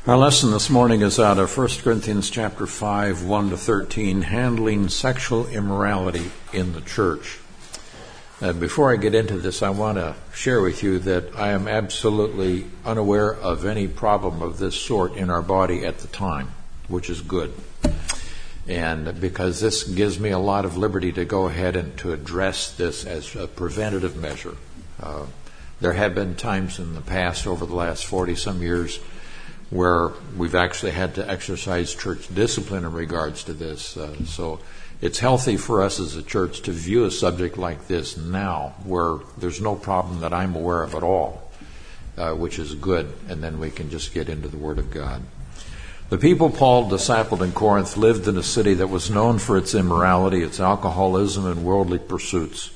Our lesson this morning is out of 1 Corinthians chapter 5, 1 to 13, handling sexual immorality in the church. Before I get into this, I want to share with you that I am absolutely unaware of any problem of this sort in our body at the time, which is good. And because this gives me a lot of liberty to go ahead and to address this as a preventative measure. There have been times in the past, over the last 40-some years, where we've actually had to exercise church discipline in regards to this. So it's healthy for us as a church to view a subject like this now, where there's no problem that I'm aware of at all, which is good, and then we can just get into the Word of God. The people Paul discipled in Corinth lived in a city that was known for its immorality, its alcoholism, and worldly pursuits.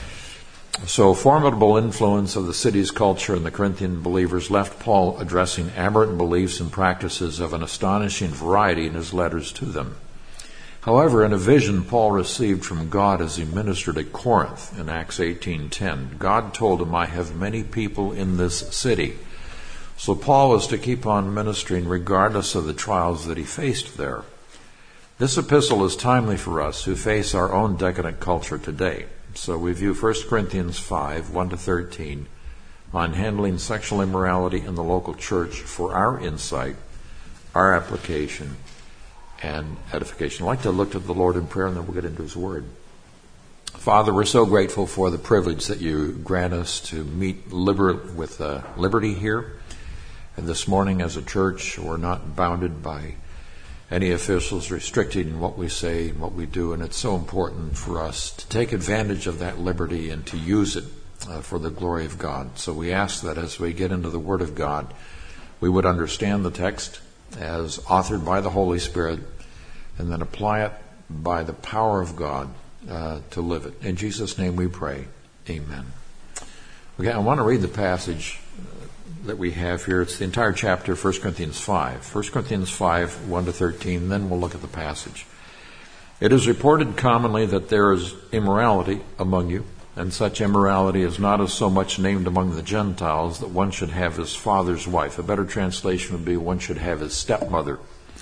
So formidable influence of the city's culture and the Corinthian believers left Paul addressing aberrant beliefs and practices of an astonishing variety in his letters to them. However, in a vision Paul received from God as he ministered at Corinth in Acts 18:10, God told him, "I have many people in this city." So Paul was to keep on ministering regardless of the trials that he faced there. This epistle is timely for us who face our own decadent culture today. So we view 1 Corinthians 5, 1 to 13, on handling sexual immorality in the local church for our insight, our application, and edification. I'd like to look to the Lord in prayer, and then we'll get into His Word. Father, we're so grateful for the privilege that you grant us to meet with liberty here. And this morning as a church, we're not bounded by any officials restricting what we say and what we do, and it's so important for us to take advantage of that liberty and to use it for the glory of God. So we ask that as we get into the Word of God, we would understand the text as authored by the Holy Spirit and then apply it by the power of God to live it. In Jesus' name we pray. Amen. Okay, I want to read the passage that we have here. It's the entire chapter, 1 Corinthians 5. 1 Corinthians 5, 1 to 13, then we'll look at the passage. "It is reported commonly that there is immorality among you, and such immorality is not as so much named among the Gentiles that one should have his father's wife." A better translation would be one should have his stepmother.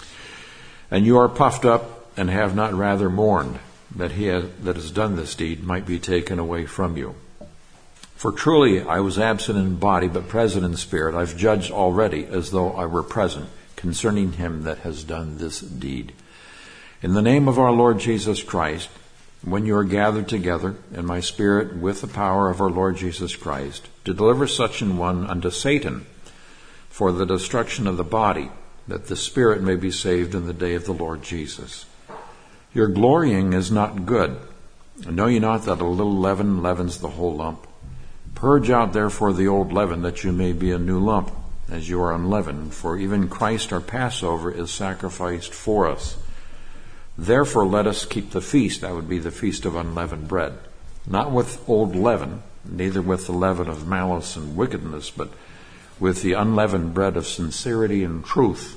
"And you are puffed up and have not rather mourned that he that has done this deed might be taken away from you. For truly I was absent in body, but present in spirit. I've judged already as though I were present concerning him that has done this deed. In the name of our Lord Jesus Christ, when you are gathered together in my spirit with the power of our Lord Jesus Christ, to deliver such an one unto Satan for the destruction of the body, that the spirit may be saved in the day of the Lord Jesus. Your glorying is not good. Know ye not that a little leaven leavens the whole lump? Purge out therefore the old leaven, that you may be a new lump, as you are unleavened. For even Christ our Passover is sacrificed for us. Therefore let us keep the feast," that would be the feast of unleavened bread, "not with old leaven, neither with the leaven of malice and wickedness, but with the unleavened bread of sincerity and truth.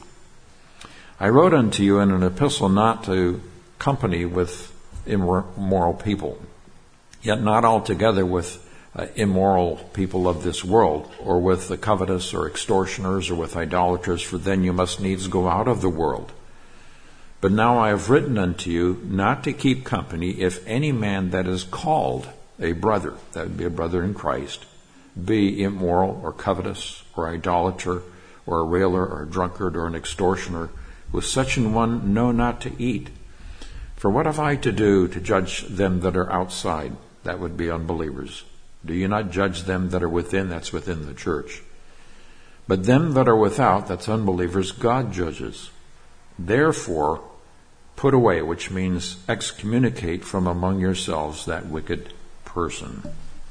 I wrote unto you in an epistle not to company with immoral people, yet not altogether with immoral people of this world, or with the covetous or extortioners, or with idolaters, for then you must needs go out of the world. But now I have written unto you not to keep company if any man that is called a brother," that would be a brother in Christ, "be immoral or covetous or idolater or a railer or a drunkard or an extortioner. With such an one know not to eat. For what have I to do to judge them that are outside?" That would be unbelievers. "Do you not judge them that are within?" That's within the church. "But them that are without," that's unbelievers, "God judges. Therefore put away," which means excommunicate from among yourselves that wicked person.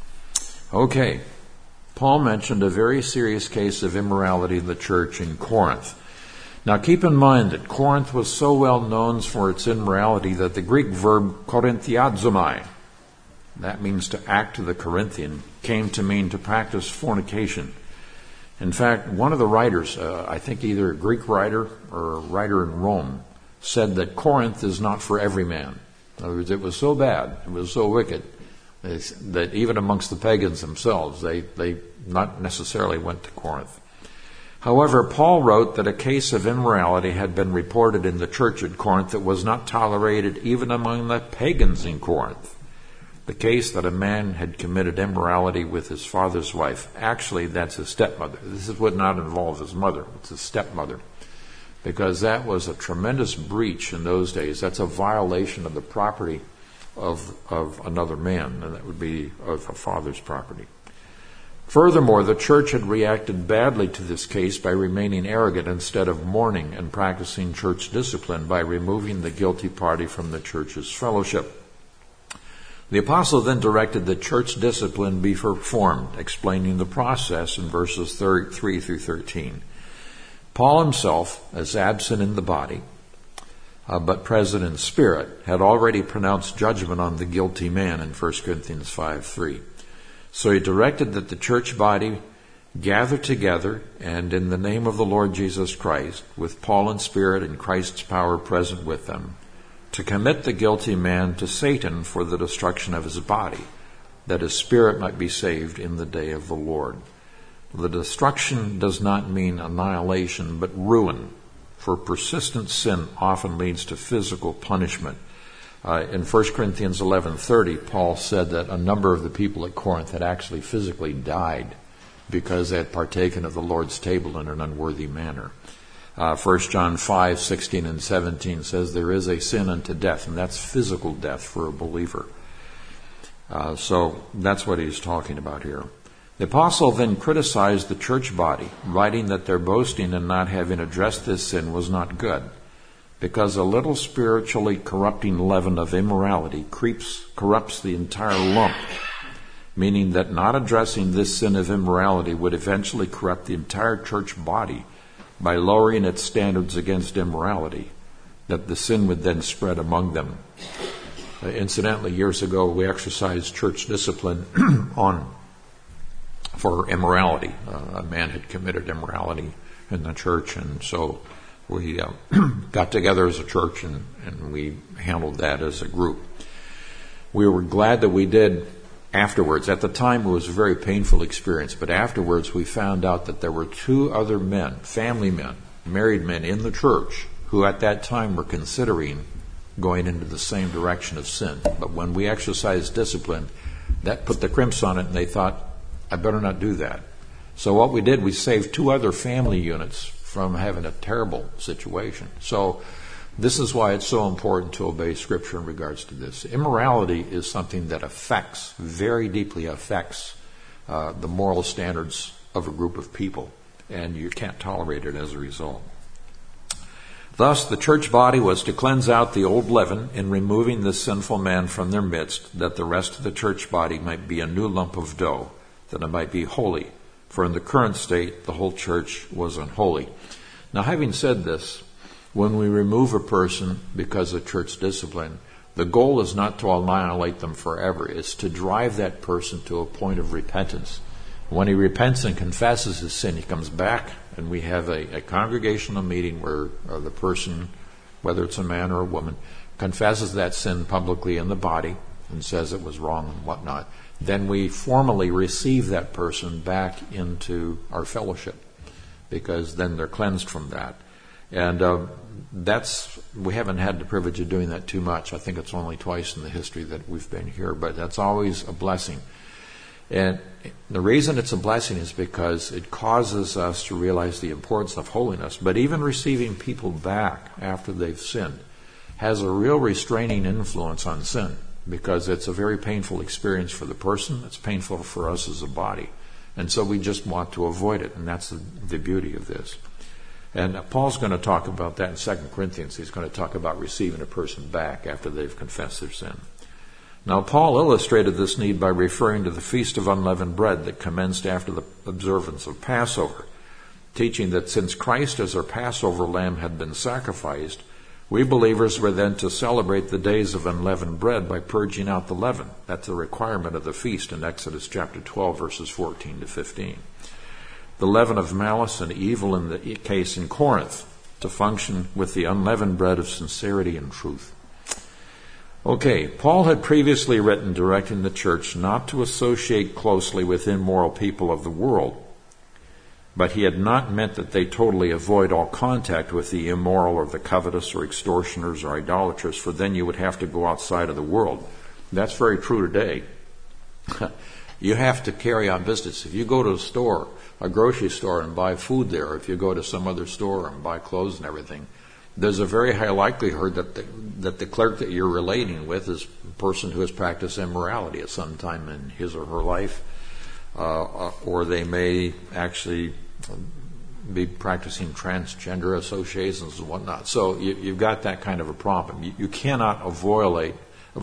Okay, Paul mentioned a very serious case of immorality in the church in Corinth. Now keep in mind that Corinth was so well known for its immorality that the Greek verb korinthiazomai, that means to act to the Corinthian, came to mean to practice fornication. In fact, one of the writers, I think either a Greek writer or a writer in Rome, said that Corinth is not for every man. In other words, it was so bad, it was so wicked, that even amongst the pagans themselves, they not necessarily went to Corinth. However, Paul wrote that a case of immorality had been reported in the church at Corinth that was not tolerated even among the pagans in Corinth. The case that a man had committed immorality with his father's wife. Actually, that's his stepmother. This would not involve his mother. It's his stepmother. Because that was a tremendous breach in those days. That's a violation of the property of another man, and that would be of a father's property. Furthermore, the church had reacted badly to this case by remaining arrogant instead of mourning and practicing church discipline by removing the guilty party from the church's fellowship. The apostle then directed that church discipline be performed, explaining the process in verses 3 through 13. Paul himself, as absent in the body, but present in spirit, had already pronounced judgment on the guilty man in 1 Corinthians 5:3. So he directed that the church body gather together and in the name of the Lord Jesus Christ, with Paul in spirit and Christ's power present with them, to commit the guilty man to Satan for the destruction of his body, that his spirit might be saved in the day of the Lord. The destruction does not mean annihilation, but ruin, for persistent sin often leads to physical punishment. In 1 Corinthians 11:30, Paul said that a number of the people at Corinth had actually physically died because they had partaken of the Lord's table in an unworthy manner. 1 John 5:16 and 17 says there is a sin unto death, and that's physical death for a believer. So that's what he's talking about here. The apostle then criticized the church body, writing that their boasting in not having addressed this sin was not good, because a little spiritually corrupting leaven of immorality corrupts the entire lump, meaning that not addressing this sin of immorality would eventually corrupt the entire church body by lowering its standards against immorality, that the sin would then spread among them. Incidentally, years ago, we exercised church discipline for immorality. A man had committed immorality in the church, and so we got together as a church and we handled that as a group. We were glad that we did afterwards. At the time, it was a very painful experience, but afterwards we found out that there were two other men, family men, married men in the church, who at that time were considering going into the same direction of sin. But when we exercised discipline, that put the crimps on it, and they thought, I better not do that. So what we did, we saved two other family units from having a terrible situation. So this is why it's so important to obey Scripture in regards to this. Immorality is something that very deeply affects the moral standards of a group of people, and you can't tolerate it as a result. Thus, the church body was to cleanse out the old leaven in removing this sinful man from their midst, that the rest of the church body might be a new lump of dough, that it might be holy. For in the current state, the whole church was unholy. Now, having said this, when we remove a person because of church discipline, the goal is not to annihilate them forever. It's to drive that person to a point of repentance. When he repents and confesses his sin, he comes back, and we have a congregational meeting where the person, whether it's a man or a woman, confesses that sin publicly in the body and says it was wrong and whatnot. Then we formally receive that person back into our fellowship, because then they're cleansed from that. And we haven't had the privilege of doing that too much. I think it's only twice in the history that we've been here, but that's always a blessing. And the reason it's a blessing is because it causes us to realize the importance of holiness. But even receiving people back after they've sinned has a real restraining influence on sin, because it's a very painful experience for the person. It's painful for us as a body. And so we just want to avoid it, and that's the beauty of this. And Paul's going to talk about that in 2 Corinthians. He's going to talk about receiving a person back after they've confessed their sin. Now, Paul illustrated this need by referring to the Feast of Unleavened Bread that commenced after the observance of Passover, teaching that since Christ as our Passover lamb had been sacrificed, we believers were then to celebrate the days of unleavened bread by purging out the leaven. That's a requirement of the feast in Exodus chapter 12, verses 14 to 15. The leaven of malice and evil in the case in Corinth, to function with the unleavened bread of sincerity and truth. Okay, Paul had previously written directing the church not to associate closely with immoral people of the world. But he had not meant that they totally avoid all contact with the immoral or the covetous or extortioners or idolaters, for then you would have to go outside of the world. That's very true today. You have to carry on business. If you go to a store, a grocery store, and buy food there, if you go to some other store and buy clothes and everything, there's a very high likelihood that the clerk that you're relating with is a person who has practiced immorality at some time in his or her life, or they may actually be practicing transgender associations and whatnot. So you've got that kind of a problem. You cannot avoid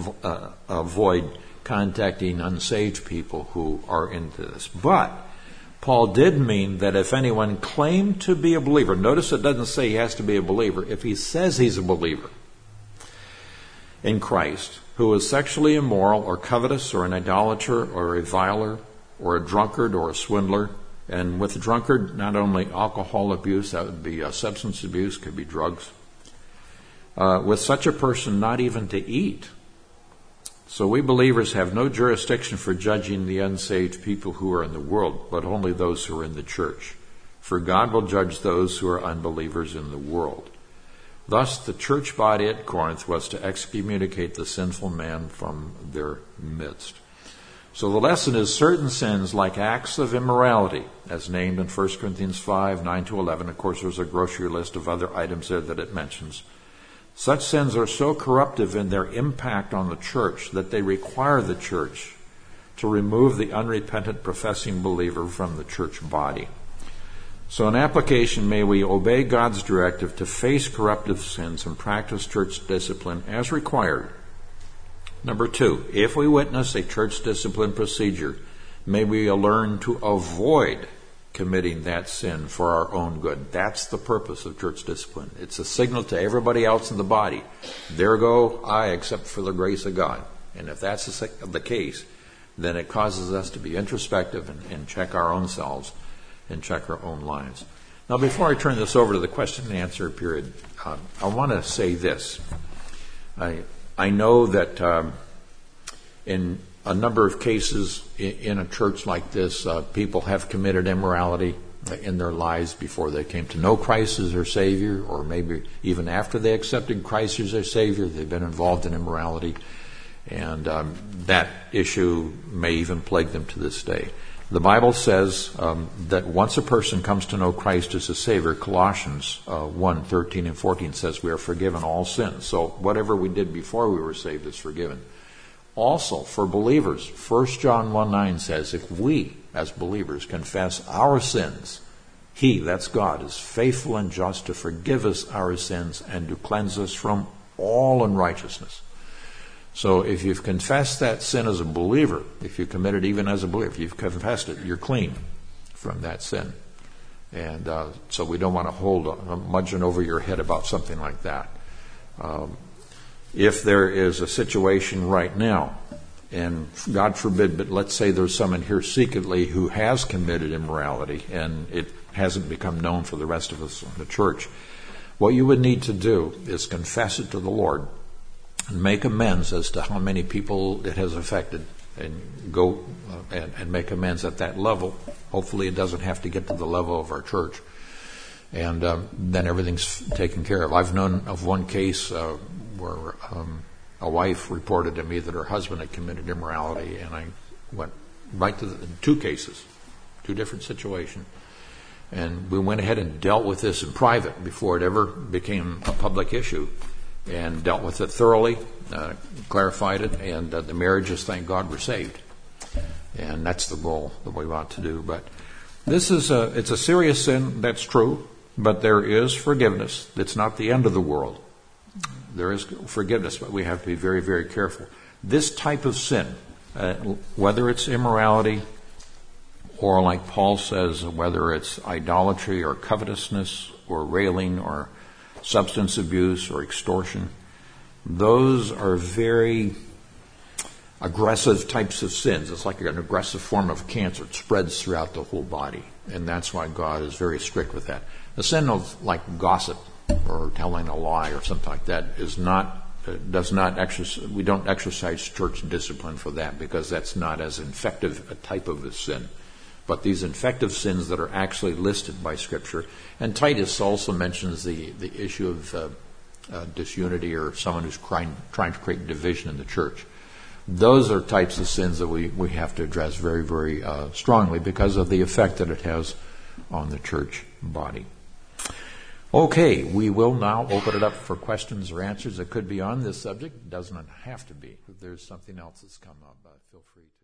contacting unsaved people who are into this. But Paul did mean that if anyone claimed to be a believer, notice it doesn't say he has to be a believer. If he says he's a believer in Christ, who is sexually immoral or covetous or an idolater or a reviler or a drunkard or a swindler, and with a drunkard, not only alcohol abuse, that would be substance abuse, could be drugs. With such a person, not even to eat. So we believers have no jurisdiction for judging the unsaved people who are in the world, but only those who are in the church. For God will judge those who are unbelievers in the world. Thus, the church body at Corinth was to excommunicate the sinful man from their midst. So the lesson is certain sins like acts of immorality, as named in 1 Corinthians 5, 9-11. Of course, there's a grocery list of other items there that it mentions. Such sins are so corruptive in their impact on the church that they require the church to remove the unrepentant professing believer from the church body. So in application, may we obey God's directive to face corruptive sins and practice church discipline as required. Number 2, if we witness a church discipline procedure, may we learn to avoid committing that sin for our own good. That's the purpose of church discipline. It's a signal to everybody else in the body. There go I, except for the grace of God. And if that's the case, then it causes us to be introspective and check our own selves and check our own lives. Now, before I turn this over to the question and answer period, I want to say this. I know that in a number of cases in a church like this, people have committed immorality in their lives before they came to know Christ as their Savior, or maybe even after they accepted Christ as their Savior, they've been involved in immorality, and that issue may even plague them to this day. The Bible says that once a person comes to know Christ as a Savior, Colossians 1, 13 and 14 says we are forgiven all sins. So whatever we did before we were saved is forgiven. Also, for believers, 1 John 1:9 says, if we, as believers, confess our sins, He, that's God, is faithful and just to forgive us our sins and to cleanse us from all unrighteousness. So if you've confessed that sin as a believer, if you commit it even as a believer, if you've confessed it, you're clean from that sin. And so we don't want to hold a mudgeon over your head about something like that. If there is a situation right now, and God forbid, but let's say there's someone here secretly who has committed immorality and it hasn't become known for the rest of us in the church, what you would need to do is confess it to the Lord and make amends as to how many people it has affected, and go and make amends at that level. Hopefully it doesn't have to get to the level of our church. And then everything's taken care of. I've known of one case where a wife reported to me that her husband had committed immorality, and I went right to two cases, two different situations. And we went ahead and dealt with this in private before it ever became a public issue, and dealt with it thoroughly, clarified it, and the marriages, thank God, were saved. And that's the goal that we want to do. But this is it's a serious sin, that's true, but there is forgiveness. It's not the end of the world. There is forgiveness, but we have to be very, very careful. This type of sin, whether it's immorality or, like Paul says, whether it's idolatry or covetousness or railing or substance abuse or extortion, those are very aggressive types of sins. It's like an aggressive form of cancer. It spreads throughout the whole body, and that's why God is very strict with that. The sin of like gossip or telling a lie or something like that is not, does not exercise, we don't exercise church discipline for that, because that's not as effective a type of a sin. but these infective sins that are actually listed by Scripture. And Titus also mentions the issue of disunity, or someone who's trying to create division in the church. Those are types of sins that we have to address very, very strongly because of the effect that it has on the church body. Okay, we will now open it up for questions or answers that could be on this subject. It doesn't have to be. If there's something else that's come up, feel free to.